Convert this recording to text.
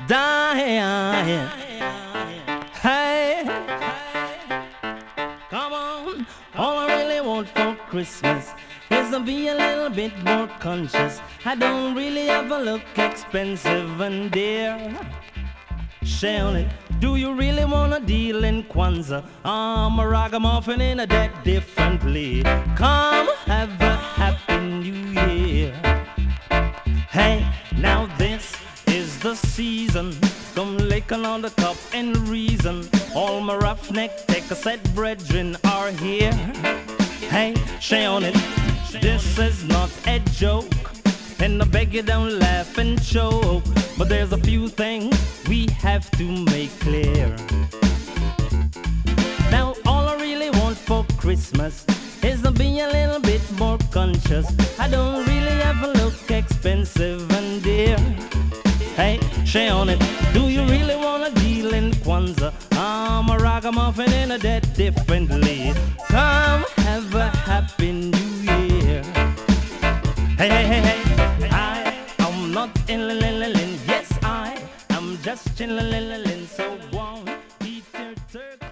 dying. Hey, come on. All I really want for Christmas is to be a little bit more conscious. I don't really ever look expensive and dear. Shelley, do you really wanna deal in Kwanzaa? I'm a ragamuffin in a deck differently. Come have a happy new year. Hey, now this is the season. Come licking on the cup and reason. All my roughneck take a set brethren are here. Hey, share on it. This is not a joke. And I beg you don't laugh and choke. But there's a few things we have to make clear. Now all I really want for Christmas is to be a little bit more conscious. I don't really ever look expensive and dear. Hey, share on it. Do you really wanna deal in Kwanzaa? I'm a ragamuffin in a dead differently. Come have a happy new year. Hey, hey, hey, hey. I'm not in yes, I am just chillin', so won't eat your turkey.